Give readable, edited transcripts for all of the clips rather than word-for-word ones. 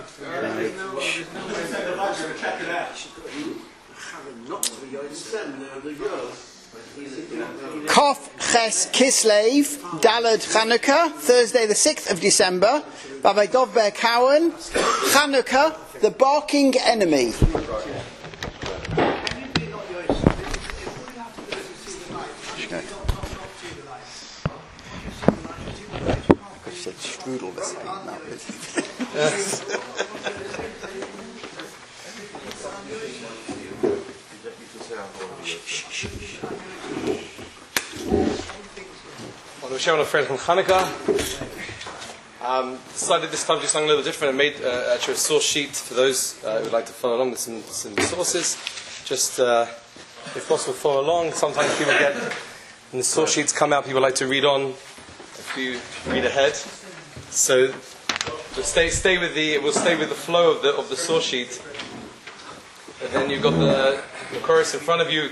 Kof Ches Kislev, Dalad Chanukah, Thursday the 6th of December, Rabbi Dovber Cowan, Chanukah, the barking enemy. Strudel this thing, not really. Well, we're sharing a friend from Hanukkah. Decided this time to do something a little different and made actually a source sheet for those who would like to follow along with some sources. Just, if possible, follow along. Sometimes people get, when the source sheets come out, people like to read on. If you read ahead. So we'll stay with the flow of the source sheet. And then you've got the chorus in front of you.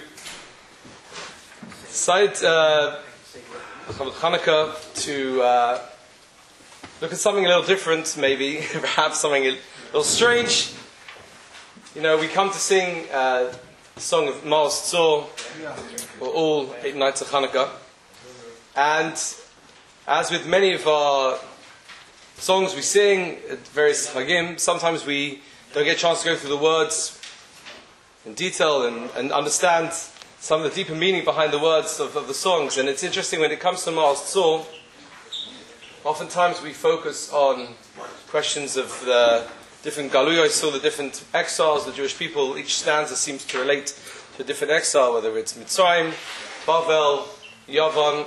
Decided Hanukkah to look at something a little different, maybe, perhaps something a little strange. You know, we come to sing the song of Maoz Tzor for all 8 nights of Hanukkah. And as with many of our songs we sing at various Hagim, sometimes we don't get a chance to go through the words in detail and understand some of the deeper meaning behind the words of the songs. And it's interesting when it comes to Maoz Tzor, oftentimes we focus on questions of the different galuyos, or the different exiles, the Jewish people. Each stanza seems to relate to a different exile, whether it's Mitzrayim, Bavel, Yavan,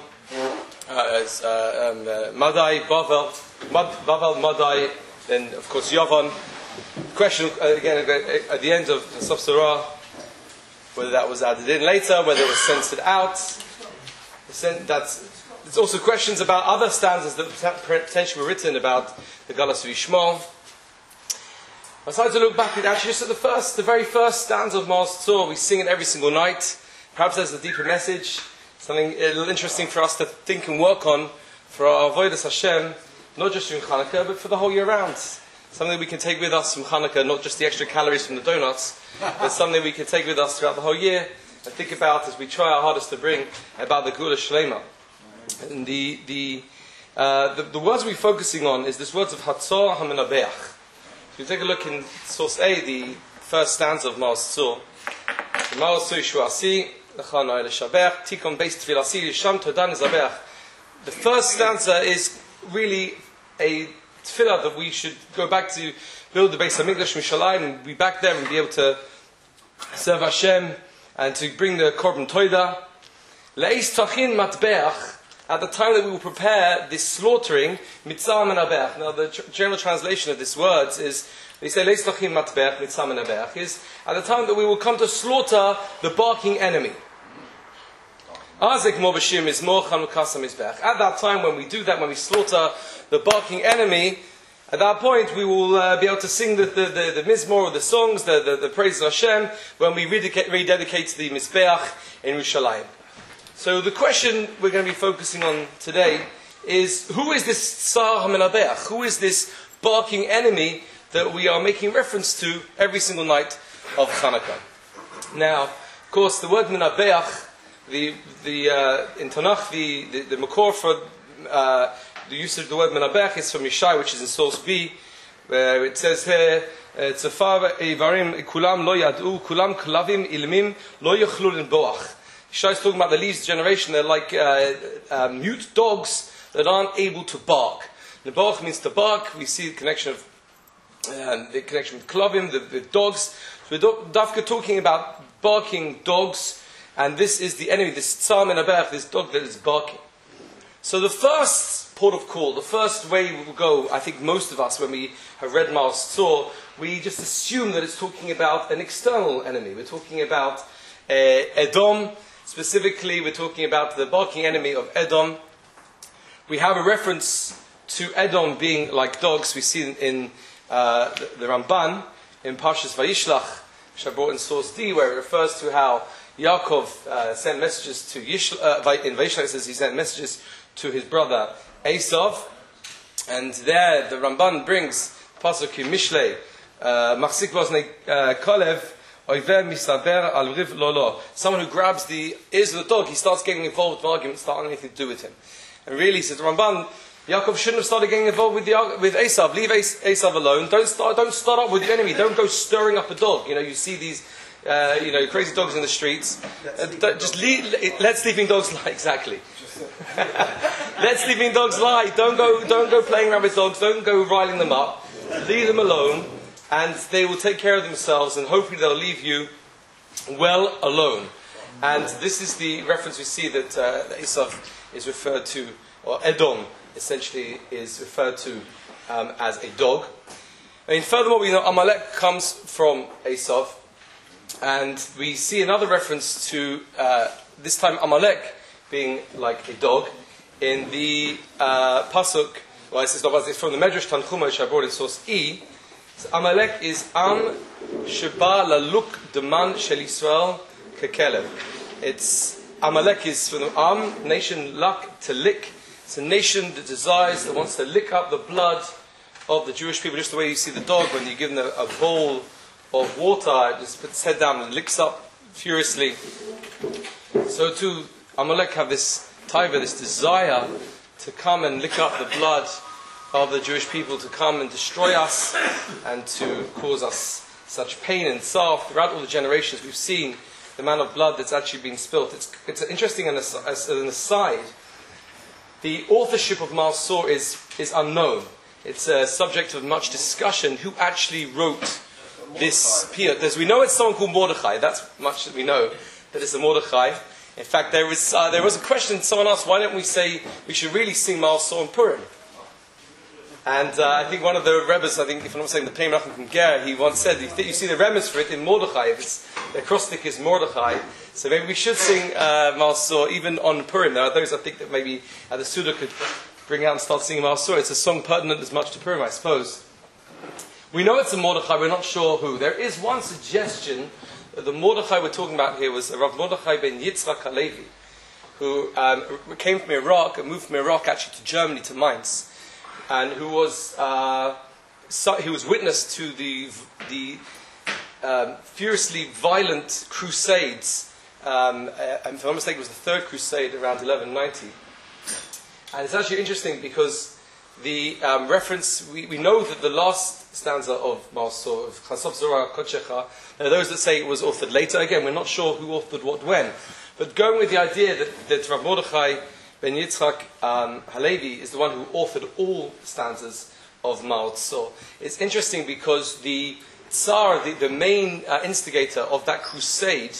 Madai, Bavel, Madai, then of course Yavan. Question again at the end of the Sof Surah, whether that was added in later, whether it was censored out. There's also questions about other stanzas that potentially were written about the Galas Vishmal. I decided to look back at actually just at the very first stanza of Maoz Tzor. We sing it every single night. Perhaps there's a deeper message, something a little interesting for us to think and work on for our Avodas Hashem, not just during Hanukkah, but for the whole year round. Something we can take with us from Hanukkah, not just the extra calories from the donuts, but something we can take with us throughout the whole year and think about as we try our hardest to bring about the Gula Shlema. And the words we're focusing on is this words of Hatzor HaMenabeach. So you take a look in source A, the first stanza of Maoz Tzor. Maoz Tzor Yishuasi, L'chanoi L'shabech, Tikon Beis Tfilasi, Yisham Todan Zabeach. The first stanza is really a tefillah that we should go back to build the Beis HaMikdash Mishalayim and be back there and be able to serve Hashem and to bring the Korban Toida. Le'is Tachin Matbeach, at the time that we will prepare this slaughtering, Mitzah Menabeach. Now the general translation of this words is, they say, Le'is Tachin Matbeach, Mitzah Menabeach, is at the time that we will come to slaughter the barking enemy. At that time when we do that, when we slaughter the barking enemy, at that point we will be able to sing the Mizmor, or the songs, the praise of Hashem, when we rededicate the Mizbeach in Yerushalayim. So the question we're going to be focusing on today is, who is this Tsar HaMenabeach? Who is this barking enemy that we are making reference to every single night of Hanukkah? Now, of course, the word Menabeach, in Tanakh, the makor for the use of the word Menabeach is from Yishai, which is in source B, where it says here, Tzafar Eivarim Kulam Lo Yadu, Kulam Klavim Ilmim Lo Yachlul Boach. Yishai is talking about the leaves generation. They're like mute dogs that aren't able to bark. The boach means to bark. We see the connection with Klavim, the dogs. So we're Dafka talking about barking dogs. And this is the enemy, this Tsar Menabeach, this dog that is barking. So the first port of call, the first way we will go, I think most of us, when we have read Maoz Tzor, we just assume that it's talking about an external enemy. We're talking about Edom. Specifically, we're talking about the barking enemy of Edom. We have a reference to Edom being like dogs. We see in the Ramban, in Parshas Vayishlach, which I brought in source D, where it refers to how Yaakov sent messages to in Vayishlach it says he sent messages to his brother Esav, and there the Ramban brings Pasuk in Mishlei, Machzik Vosnei Kolev, Oiver Misaber Al Riv Lolo. Someone who grabs the ears of the dog, he starts getting involved with arguments, starting anything to do with him. And really, says Ramban, Yaakov shouldn't have started getting involved with Esav. Leave Esav alone. Don't start up with your enemy. Don't go stirring up a dog. You see these, crazy dogs in the streets. Let sleeping dogs lie. Exactly. Let sleeping dogs lie. Don't go playing around with dogs. Don't go riling them up. Leave them alone, and they will take care of themselves. And hopefully they'll leave you well alone. And this is the reference we see that Esav is referred to, or Edom essentially is referred to as a dog. Furthermore, we know Amalek comes from Esav, and we see another reference to this time Amalek being like a dog in the pasuk. Well, it's from the Medrash Tanchuma, which I brought in source E. So Amalek is Am Sheba Laluk Deman Shel Yisrael Kekelev. It's Amalek is from the Am, nation, Lak, to lick. It's a nation that desires, that wants to lick up the blood of the Jewish people, just the way you see the dog when you give them a bowl of water, it just puts its head down and licks up furiously. So too, Amalek have this taiva, this desire to come and lick up the blood of the Jewish people, to come and destroy us and to cause us such pain and sorrow. Throughout all the generations, we've seen the amount of blood that's actually been spilt. It's interesting as an aside. The authorship of Maasor is unknown. It's a subject of much discussion. Who actually wrote this piyut? We know it's someone called Mordechai. That's much that we know, that it's a Mordechai. In fact, there was a question. Someone asked, why don't we say we should really sing Maasor in Purim? And I think one of the Rebbes, if I'm not mistaken, the Pnei Menachem from Ger, he once said, you see the Remes for it in Mordechai. The acrostic is Mordechai. So maybe we should sing Maasor even on Purim. There are those I think that maybe the Suda could bring out and start singing Maasor. It's a song pertinent as much to Purim, I suppose. We know it's a Mordechai, we're not sure who. There is one suggestion that the Mordechai we're talking about here was Rav Mordechai ben Yitzchak Halevi, who came from Iraq and moved from Iraq actually to Germany, to Mainz, and who was witness to the furiously violent crusades. And if I'm not mistaken, it was the third crusade around 1190. And it's actually interesting because the reference, we know that the last stanza of Maasor, of Chasov Zorah Kochecha, there are those that say it was authored later. Again, we're not sure who authored what when. But going with the idea that Rav Mordechai ben Yitzchak Halevi is the one who authored all stanzas of Maasor, it's interesting because the Tsar, the main instigator of that crusade,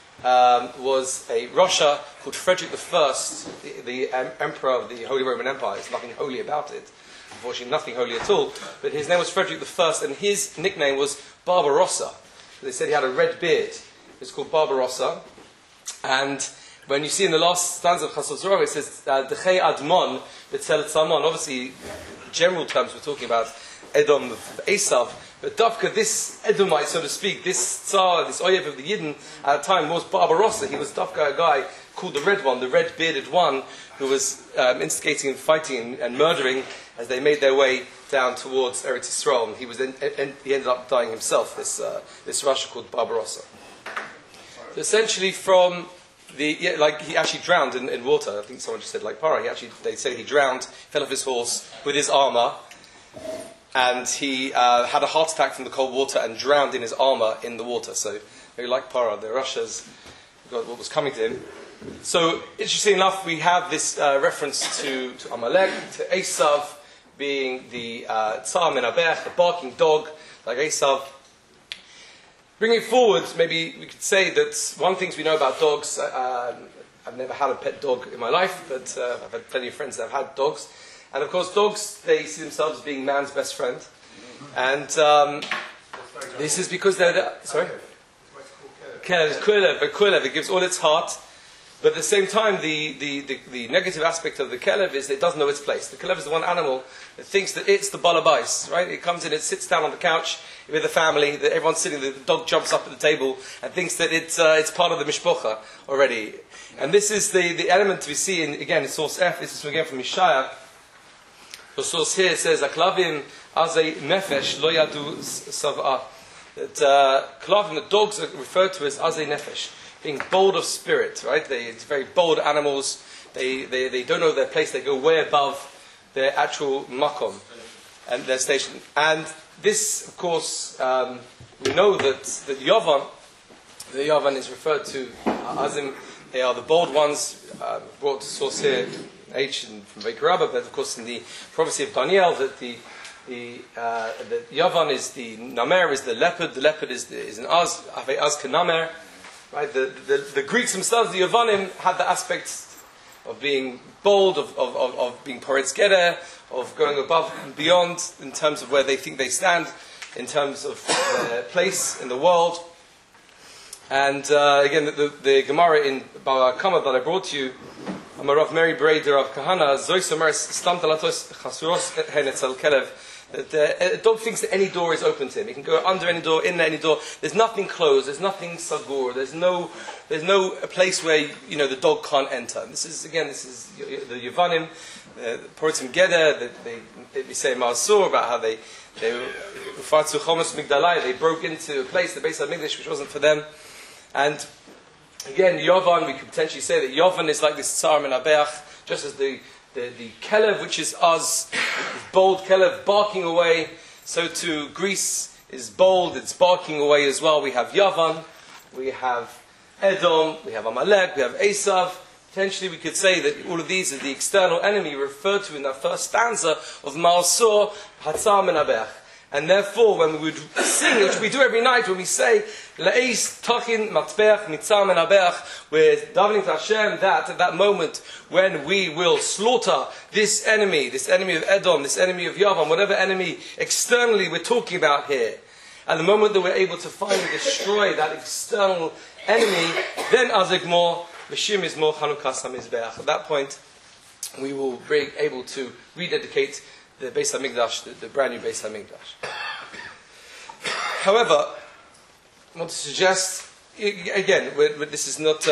was a Russia called Frederick I, the emperor of the Holy Roman Empire. There's nothing holy about it. Unfortunately, nothing holy at all. But his name was Frederick I, and his nickname was Barbarossa. They said he had a red beard. It's called Barbarossa. And when you see in the last stanza of Chasov Zorah, it says, Dechei Admon B'tzel Tzalmon. Obviously, general terms, we're talking about Edom of Esav. But Dafka, this Edomite, so to speak, this Tsar, this Oyev of the Yidden, at the time was Barbarossa. He was Dafka, a guy called the Red One, the red-bearded one, who was instigating and fighting and murdering as they made their way down towards Eretz Yisrael. He ended up dying himself, this Russia called Barbarossa. So essentially from he actually drowned in water. I think someone just said like Para. They say he drowned, fell off his horse with his armour, and he had a heart attack from the cold water and drowned in his armour in the water. So very like Para, the Russians got what was coming to him. So interesting enough, we have this reference to Amalek, to Esav being the Tsar Menabech, the barking dog like Esav. Bringing it forward, maybe we could say that one thing we know about dogs, I've never had a pet dog in my life, but I've had plenty of friends that have had dogs. And of course, dogs, they see themselves as being man's best friend. And this is because they're... Sorry? Kelev, it gives all its heart. But at the same time, the negative aspect of the Kelev is that it doesn't know its place. The Kelev is the one animal that thinks that it's the balabais, right? It comes in, it sits down on the couch with the family, that everyone's sitting, the dog jumps up at the table and thinks that it's part of the mishpocha already. And this is the element we see in source F. This is again from Yeshaya. The source here says, Aklavim Azay nefesh lo yadu sav'ah. That Klavim, the dogs are referred to as Azay nefesh, being bold of spirit, right? It's very bold animals. They don't know their place. They go way above their actual makom and their station. And this, of course, we know that the Yavan is referred to Azim. They are the bold ones. Brought to source here H from Beker Rabbah, but of course in the prophecy of Daniel that the Yavan is the Namer, is the leopard. The leopard is an Az, Ave Az Kanamer. Right? The Greeks themselves, the Yavanim, had the aspect of being bold, of being Poretz Geder, of going above and beyond in terms of where they think they stand, in terms of their place in the world. And again, the Gemara in Bava Kama that I brought to you, Amarav Mary Breder of Kahana, Zoisomeres Stam Talatos Chasuros Henetzel Kelev. A dog thinks that any door is open to him. He can go under any door, in any door. There's nothing closed. There's nothing sagur. There's no place where the dog can't enter. This is the Yavanim, Poritzim Geder. They say Ma'asur about how they Ufatzu Chomus Migdalai. They broke into a place, the Beis HaMikdash, which wasn't for them. And again, Yavan, we could potentially say that Yavan is like this Tsar Min Abeach, just as the Kelev, which is us, bold Kelev, barking away. So too, Greece is bold, it's barking away as well. We have Yavan, we have Edom, we have Amalek, we have Esav. Potentially we could say that all of these are the external enemy referred to in that first stanza of Ma'asor, Hatzar Min Abeach. And therefore, when we would sing, which we do every night, when we say La'is Tachin Matbeach Nitzar Men Abeach, we're davening to Hashem that at that moment when we will slaughter this enemy of Edom, this enemy of Yavan, whatever enemy externally we're talking about here, at the moment that we're able to finally destroy that external enemy, then Azigmor V'shim is more Chanukas HaMizbeach. At that point, we will be able to rededicate the Beis HaMikdash, the brand new Beis HaMikdash. However, I want to suggest, again, this is not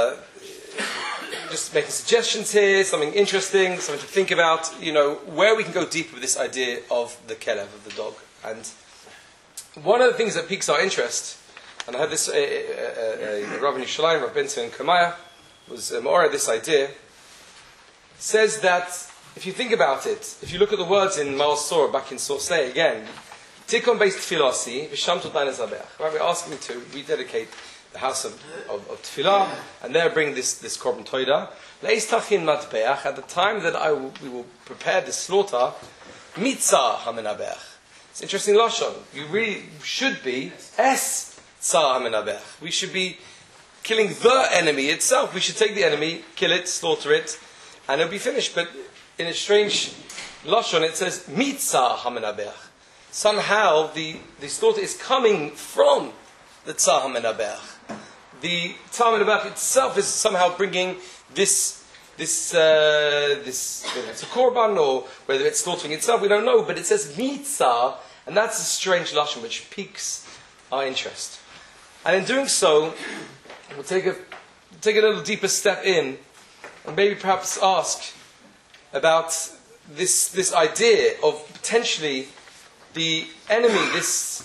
just making suggestions here, something interesting, something to think about, where we can go deeper with this idea of the Kelev, of the dog. And one of the things that piques our interest, and I had this, Rav in Yerushalayim, Rav Benson and Kamaya, was Ma'ora, this idea, says that if you think about it, if you look at the words in Ma'asor, back in Sorsei again, Tikon based Tfilasi, Visham Totan Ezabeach. Right, we're asking to rededicate the house of Tfilah, and there bring this Korban Toida. Leis Tachin Matbeach, at the time that we will prepare the slaughter, Mitzah Hamenabeach. It's interesting Lashon. You really should be Es Tzah Hamenabeach. We should be killing the enemy itself. We should take the enemy, kill it, slaughter it, and it'll be finished. But in a strange Lashon, it says Mitzah Hamenabeach. Somehow the slaughter is coming from the Tzah HaMenabeach. The Tzah HaMenabeach itself is somehow bringing this whether it's a korban or whether it's slaughtering itself, we don't know, but it says Mitzah, and that's a strange Lashon which piques our interest. And in doing so, we'll take a little deeper step in and maybe perhaps ask about this idea of potentially the enemy, this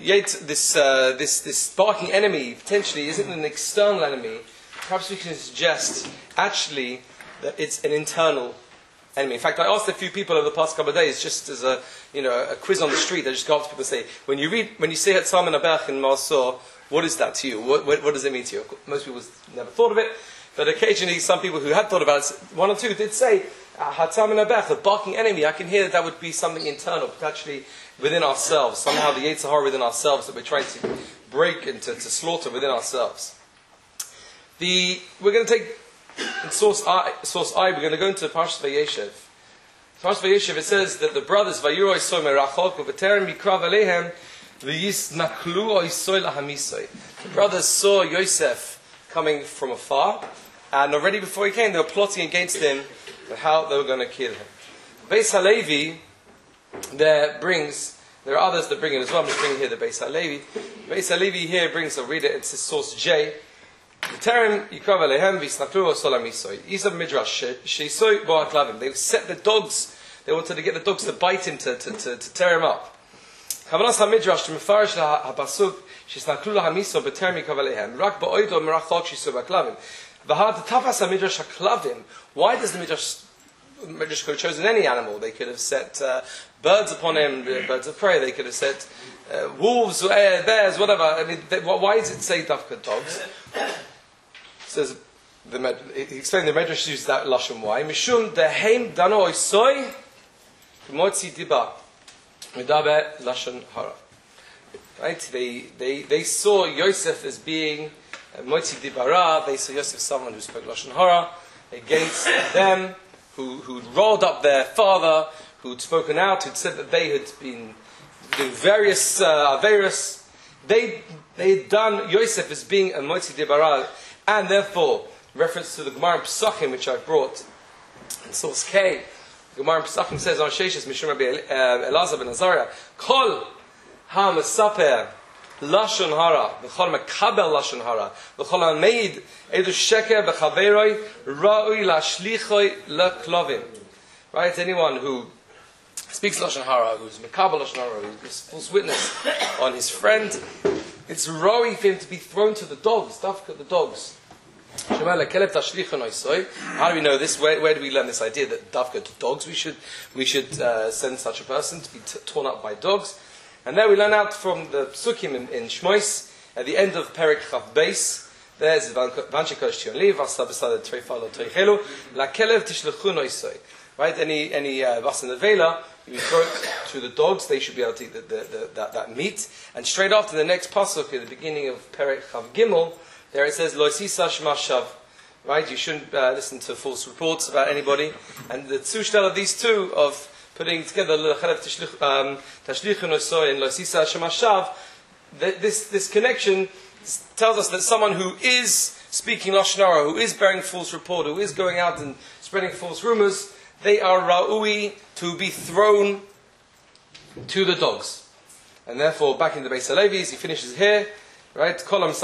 barking enemy, potentially isn't an external enemy. Perhaps we can suggest actually that it's an internal enemy. In fact, I asked a few people over the past couple of days, just as a quiz on the street. I just go up to people and say, when you say Hatzar Men Abeach in Ma'asor, what is that to you? What does it mean to you? Most people never thought of it, but occasionally some people who had thought about it, one or two did say Hatzar Men Abeach, the barking enemy. I can hear that would be something internal, potentially within ourselves, somehow the Yetzer Hara within ourselves that we're trying to break and to slaughter within ourselves. We're going to take in source I, we're going to go into Parshas Vayeshev. Parshas Vayeshev, it says that the brothers Vayuro Isoy Merachok Uveterem Mikrav Alehem V'Yisnaklu Isoy Lahamisoi. The brothers saw Yosef coming from afar, and already before he came, they were plotting against him and how they were going to kill him. Beis HaLevi there are others that bring it as well. I'm just bringing here the Beis HaLevi. Beis HaLevi here brings, I'll read it, it's source J. V'terem Yikrav Alehem V'Yisnaklu Isoy Lahamisoi. Isav Midrash Sheisoy Bo HaKlavim. They set the dogs, They wanted to get the dogs to bite him, to tear him up. Kavanas HaMidrash, to Mefarish HaPasuk, Shisnaklu LaHamiso B'termi Kavalehem, Rak Ba'oido Merachok Shisu B'Klavim. V'had Tafas HaMidrash HaKlavim. Why does the Midrash could have chosen any animal? They could have set birds upon him, birds of prey. They could have set wolves, bears, whatever. I mean, why does it say Dafka dogs? Says he explained the Medrash uses that lashon. Why? Mishum deheim dano oisoi k'motzi diba medaber lashon hara. Right? They saw Yosef as being motzi dibara. They saw Yosef as someone who spoke lashon hara against them, who rolled up their father, who'd spoken out, who'd said that they had been doing various averus. They had done Yosef as being a motzi dibara, and therefore, reference to the Gemara in Pesachim, which I've brought in source K, the Gemara in Pesachim says on Sheshes Mishum Rabbi Elazar ben Azariah, Kol ha-mesaper lashon hara, v'chol mekabel lashon hara, v'chol ha-meid edu sheker b'chaveroi ra'ui lashlichoi leklovim. Right? Anyone who speaks lashon hara, who's mekabel lashon hara, who gives false witness on his friend, it's ra'ui for him to be thrown to the dogs, dafka the dogs. How do we know this? Where do we learn this idea that dafka to dogs we should send such a person to be torn up by dogs? And there we learn out from the psukim in Shmois at the end of Perek Chav Beis. There's Vanchikosh Tionli Vasa Besada Treifalo Treichelu La Kelev Tishlechu Noisoi. Right? Any vas in the vela, you throw it to the dogs. They should be able to eat that meat. And straight after the next pasuk at the beginning of Perek Chav Gimel, there it says, Lo sisa shema shav. Right? You shouldn't listen to false reports about anybody. And the tzushtel of these two, of putting together tashlichun osoi and Lo sisa shema shav, this connection tells us that someone who is speaking lashon hara, who is bearing false report, who is going out and spreading false rumors, they are ra'ui to be thrown to the dogs. And therefore, back in the Beis HaLevis, he finishes here. Right?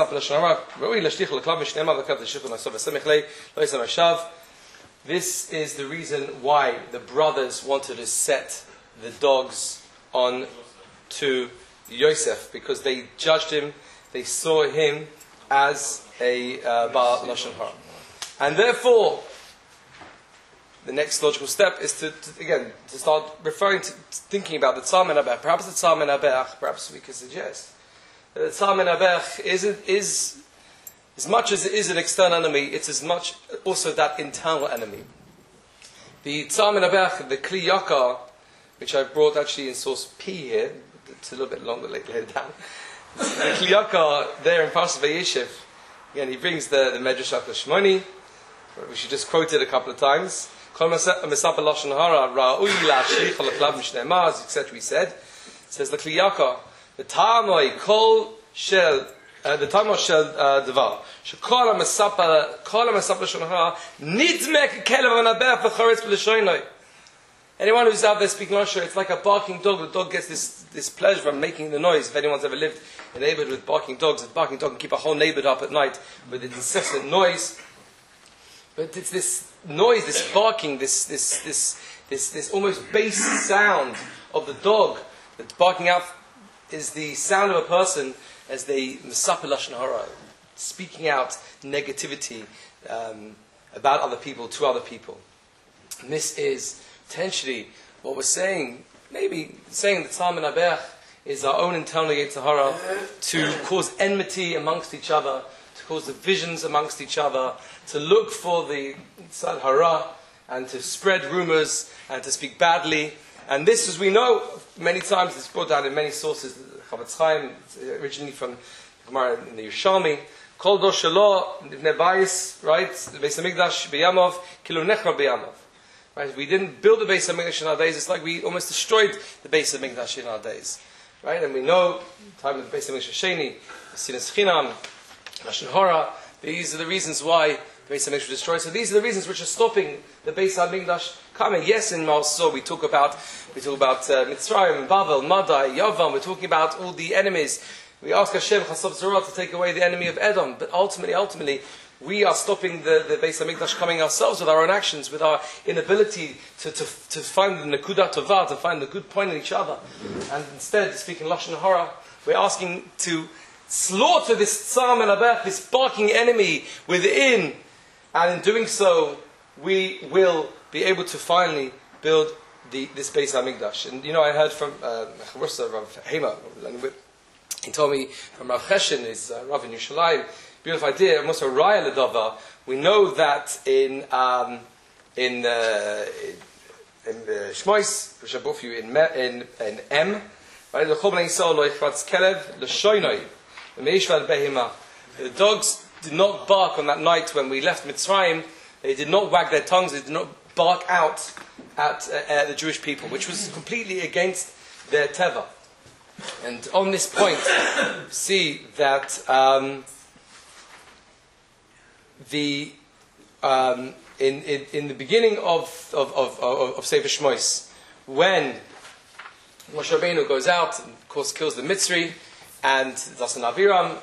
This is the reason why the brothers wanted to set the dogs on to Yosef, because they judged him, they saw him as a Baal Lashon Hara. And therefore, the next logical step is to start thinking about the Tzar Menabech. Perhaps the Tzar Menabech, perhaps we could suggest the Tzar Menabech is as much as it is an external enemy, it's as much also that internal enemy. The Tzar Menabech, the Kli Yakar, which I brought actually in source P here, it's a little bit longer later down. The Kli Yakar there in Parashat Vayeshev, again he brings the Medrash Shmoni, which you just quoted a couple of times. Etc. We said. It says the Kli Yakar. The Tamoi Kol Shel Devar Shekol HaMesapah Lashon Hara Nidmek Kelev HaNabech V'Choretz B'Lashoinoi. Anyone who's out there speaking Lashon, it's like a barking dog. The dog gets this pleasure from making the noise. If anyone's ever lived in a neighborhood with barking dogs, a barking dog can keep a whole neighborhood up at night with its incessant noise. But it's this noise, this barking, this almost bass sound of the dog that's barking out is the sound of a person as they Mesapeh Lashon Hara, speaking out negativity about other people, to other people. And this is potentially what we're saying, maybe saying that Tzar Menabech is our own internal Yetzer Hara, to cause enmity amongst each other, to cause divisions amongst each other, to look for the Tzar Hara, and to spread rumors, and to speak badly. And this, as we know, many times it's brought down in many sources. Chavetz Chaim, originally from Gemara in the Yerushalmi. Kol dor shelo nivnei bayis, right? The Beis Hamikdash b'yamav, kilu nechra b'yamav. Right? We didn't build the Beis Hamikdash in our days. It's like we almost destroyed the Beis Hamikdash in our days. Right? And we know the time of the Beis Hamikdash Sheni, Sinas Chinam, Lashon Hara. These are the reasons why the Beis Hamikdash was destroyed. So these are the reasons which are stopping the Beis Hamikdash coming. Yes, in Malso we talk about Mitzrayim, Babel, Madai, Yavam. We're talking about all the enemies. We ask Hashem Chassav Zorah to take away the enemy of Edom. But ultimately, we are stopping the Beis HaMikdash coming ourselves with our own actions, with our inability to find the Nekudat Tovah, to find the good point in each other. And instead, speaking Lashon Hara, we're asking to slaughter this Tsar Menabech, this barking enemy within, and in doing so, we will be able to finally build this Beis HaMikdash. And I heard from Rav Hema, he told me from Rav Cheshen, his Rav in Yerushalayim, beautiful idea, and also Raya Ledava. We know that in the Shmois, which I brought for you in M, right? The dogs did not bark on that night when we left Mitzrayim. They did not wag their tongues. They did not bark out at the Jewish people, which was completely against their teva. And on this point, see that in the beginning of Sefer Shmois, when Moshe Rabbeinu goes out and of course kills the Mitzri, and Dasan Aviram,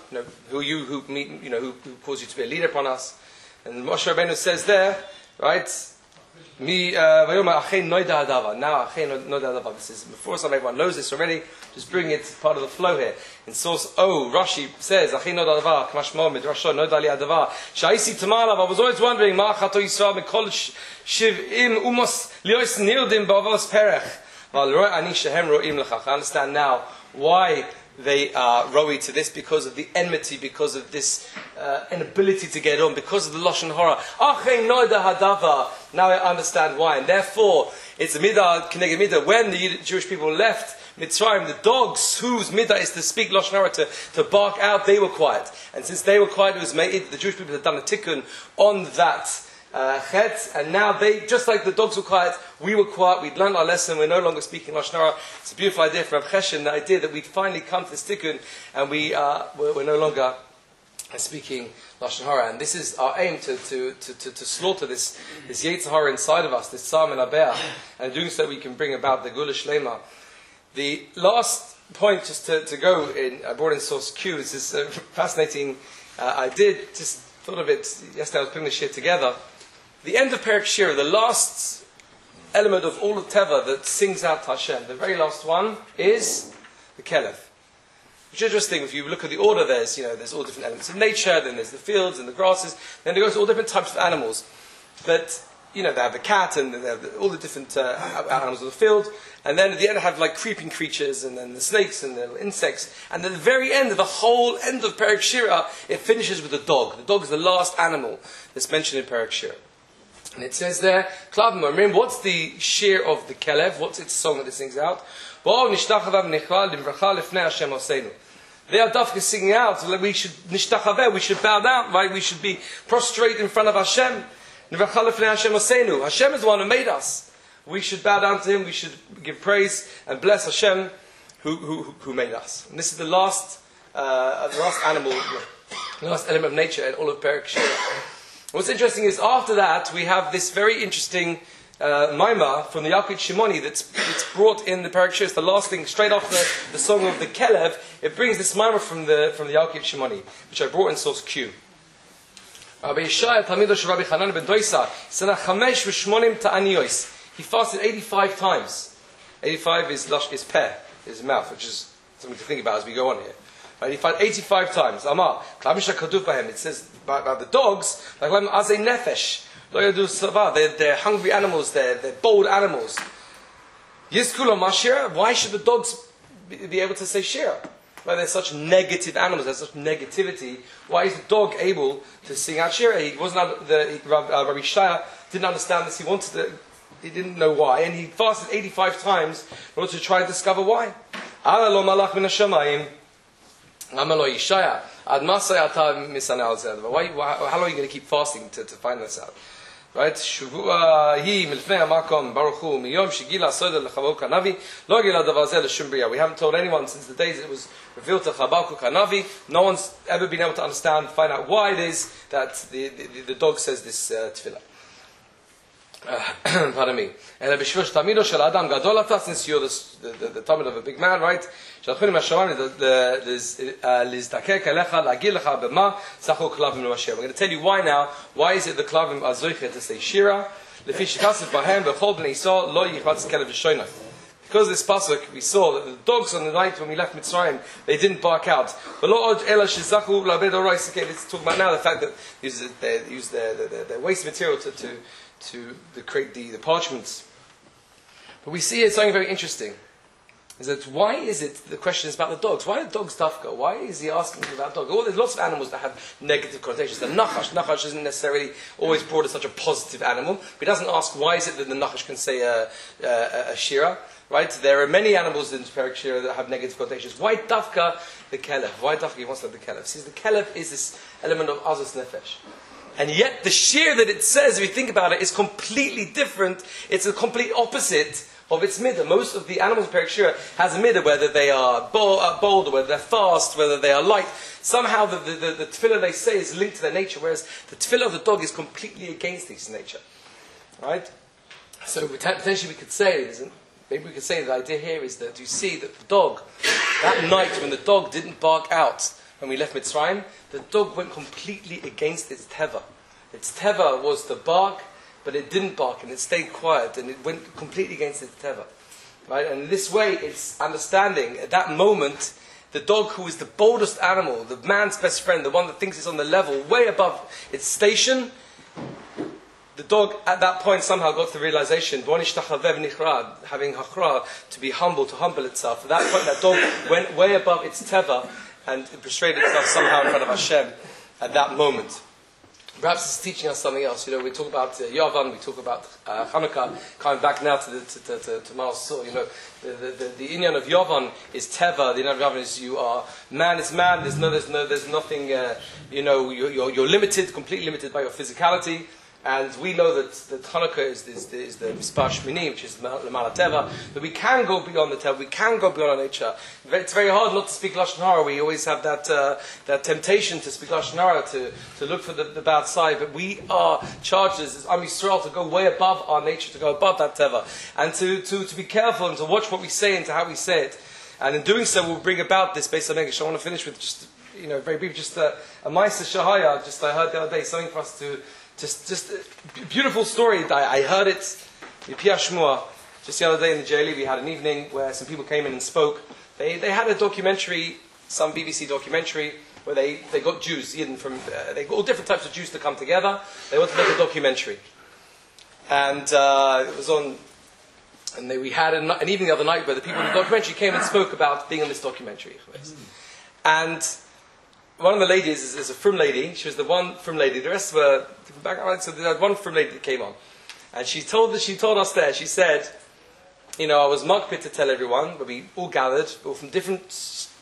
who calls you to be a leader upon us, and Moshe Rabbeinu says there, right? Now Achein Noida Hadava. This is before some everyone knows this already. Just bring it part of the flow here. In source O, Rashi says Achein Noida Hadava, Kmashmo Midrasho Noida Li Hadava. Shaisi Tamalav. I was always wondering, Ma Chato Yisrael Mikol Shivim Umos Lios Nildim Bavos Perech. Val Roy Ani Shehem Roim Lechach. I understand now why they are rowy to this, because of the enmity, because of this inability to get on, because of the Lashon Hara. Achei Noida Hadava. Now I understand why. And therefore, it's a midah kineged midah. When the Jewish people left Mitzrayim, the dogs whose midah is to speak Lashon Hara, to bark out, they were quiet. And since they were quiet, it was made, the Jewish people had done a tikkun on that chet, and now they, just like the dogs were quiet, we were quiet, we'd learned our lesson, we're no longer speaking Lashon Hara. It's a beautiful idea from Rav Cheshen, the idea that we'd finally come to this tikkun, and we're no longer speaking Lashon Hara. And this is our aim, to slaughter this Yetzer Hara inside of us, this Tsar Menabech, and doing so we can bring about the Gula Shlema. The last point, just to go in, I brought in source Q, this is fascinating. I did just thought of it yesterday. I was putting this shit together. The end of Perek Shira, the last element of all of Teva that sings out to Hashem, the very last one is the Kelev. Which is interesting. If you look at the order, there's all different elements of nature. Then there's the fields and the grasses. Then there goes all different types of animals. But they have the cat and they have all the different animals of the field. And then at the end, they have like creeping creatures and then the snakes and the insects. And at the very end of the whole end of Perek Shira, it finishes with the dog. The dog is the last animal that's mentioned in Perek Shira. And it says there, Klav Mamrim, what's the shir of the Kelev? What's its song that it sings out? They are dafka singing out, so we should we should bow down, right? We should be prostrate in front of Hashem. Hashem is the one who made us. We should bow down to Him. We should give praise and bless Hashem, who made us. And this is the last animal, the last element of nature in all of Perek Shira. What's interesting is after that we have this very interesting maimah from the Yalkut Shimoni that's brought in the Perek Shira. It's the last thing, straight after the song of the Kelev. It brings this maimah from the Yalkut Shimoni, which I brought in source Q. Rabbi Yeshaya, Talmido of Rabbi Hanan ben Doisa, he fasted 85 times. 85 is peh, his mouth, which is something to think about as we go on here. Right, he fasted 85 times. Amar, it says about the dogs, like azay nefesh. They're hungry animals, they're bold animals. Why should the dogs be able to say shira? Like they're such negative animals, there's such negativity. Why is the dog able to sing out shira? He wasn't Rabbi Shaya didn't understand this. He didn't know why, and he fasted 85 times in order to try and discover why. How long are you going to keep fasting to find this out? Right? We haven't told anyone since the days it was revealed to Habakkuk Hanavi. No one's ever been able to understand, find out why it is that the dog says this tefillah. Pardon me. Since you're the Talmud of a big man, right? I'm going to tell you why now. Why is it the Klavim are zoiche to say Shira? Because this pasuk, we saw that the dogs on the night when we left Mitzrayim, they didn't bark out. Let's talk about now the fact that they use their waste material to create the parchments. But we see here something very interesting. Is that why is it the question is about the dogs? Why the dogs dafka? Why is he asking about dogs? There's lots of animals that have negative connotations. The nachash isn't necessarily always brought as such a positive animal. But he doesn't ask why is it that the nachash can say a shira. Right? There are many animals in Perek Shira that have negative connotations. Why dafka the kelef? Why dafka he wants to have the kelef? Since the kelef is this element of azus nefesh. And yet the shir that it says, if you think about it, is completely different. It's a complete opposite of its midah. Most of the animals in Perek Shira has a midah, whether they are bold or whether they're fast, whether they are light. Somehow the tefillah they say is linked to their nature, whereas the tefillah of the dog is completely against its nature. Right? So potentially we could say, maybe we could say the idea here is that you see that the dog, that night when the dog didn't bark out when we left Mitzrayim, the dog went completely against its teva. Its teva was to bark, but it didn't bark and it stayed quiet and it went completely against its teva. Right? And in this way, it's understanding at that moment, the dog who is the boldest animal, the man's best friend, the one that thinks it's on the level, way above its station, the dog at that point somehow got to the realization, having hachra, to be humble, to humble itself. At that point, that dog went way above its teva and it prostrated itself somehow in front of Hashem at that moment. Perhaps it's teaching us something else. You know, we talk about Yavan, we talk about Hanukkah. Coming back now to Maal Tzur, you know, the inyan of Yavan is teva. The inyan of Yavan is you are man is man. There's nothing. You know, you're limited, completely limited by your physicality. And we know that Hanukkah is the Mispar Shmini, which is L'mala Teva, that we can go beyond the Teva, we can go beyond our nature. It's very hard not to speak Lashon Hara. We always have that temptation to speak Lashon Hara, to look for the bad side, but we are charged as Am Yisrael to go way above our nature, to go above that Teva, and to be careful and to watch what we say and to how we say it. And in doing so, we'll bring about this Beis HaMikdash. I want to finish with just, very brief, just a Ma'aseh Shahaya, just I heard the other day, something for us to Just a beautiful story. I heard it in Pia Shmua. Just the other day in the Jaili, we had an evening where some people came in and spoke. They had a documentary, some BBC documentary, where they got Jews, they got all different types of Jews to come together. They wanted to make a documentary. And it was on, and we had an evening the other night where the people in the documentary came and spoke about being on this documentary. And one of the ladies is a Frum lady. She was the one Frum lady. The rest were different backgrounds. So there was one Frum lady that came on, and she told us there. She said, I was makpid to tell everyone, but we all gathered, all from different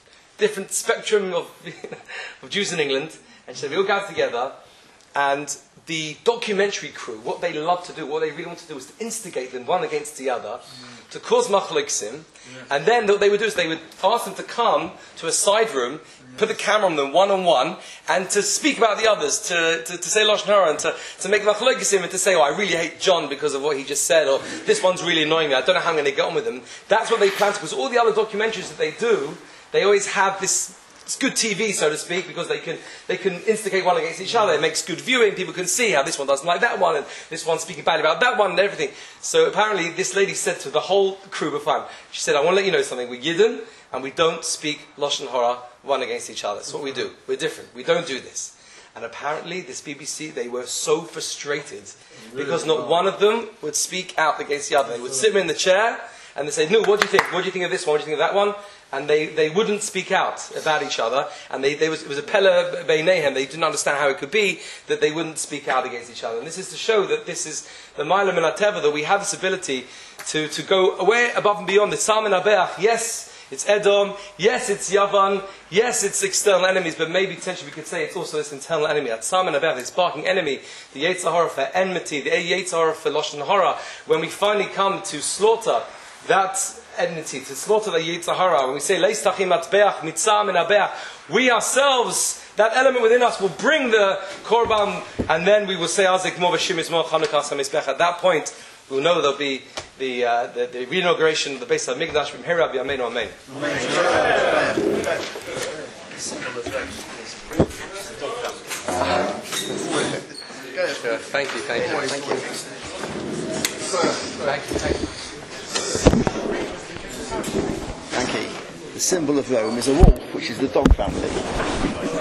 spectrum of Jews in England, and she said we all gathered together, and the documentary crew, what they love to do, what they really want to do, is to instigate them one against the other, to cause machloksim, and then what they would do is they would ask them to come to a side room, put the camera on them one-on-one, and to speak about the others, to say Lashon Hara, and to make machloksim, and to say, I really hate John because of what he just said, or this one's really annoying me, I don't know how I'm going to get on with him. That's what they plan to, because all the other documentaries that they do, they always have this. It's good TV, so to speak, because they can instigate one against each other. It makes good viewing. People can see how this one doesn't like that one, and this one's speaking badly about that one, and everything. So apparently, this lady said to the whole crew before, she said, "I want to let you know something. We're Yidden, and we don't speak Lashon Hara one against each other. That's what we do. We're different. We don't do this." And apparently, this BBC, they were so frustrated because not one of them would speak out against the other. They would sit in the chair and they say, "No, what do you think? What do you think of this one? What do you think of that one?" And they wouldn't speak out about each other, and it was a pella beinehem. They didn't understand how it could be that they wouldn't speak out against each other. And this is to show that this is the Ma'ala min HaTeva, that we have this ability to go away above and beyond the Salmin Abeach. Yes, it's Edom. Yes, it's Yavan. Yes, it's external enemies, but maybe potentially we could say it's also this internal enemy. At Salmin Abeach, this barking enemy, the Yetzer Hara for enmity, the Yetzer Hara for Lashon Hara. When we finally come to slaughter that enmity, to slaughter the Yetzer Hara, when we say Leis Tachim Atbeach Mitzah Min Abeach, we ourselves that element within us will bring the korban, and then we will say Azik Mova Shimis Mo Chanukah Samizbech. At that point, we will know there'll be the re-inauguration of the Beis HaMikdash from Hera B'Yameinu Amen. Thank you. The symbol of Rome is a wolf, which is the dog family.